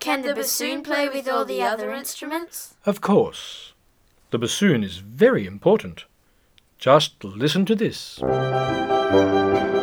Can the bassoon play with all the other instruments? Of course. The bassoon is very important. Just listen to this.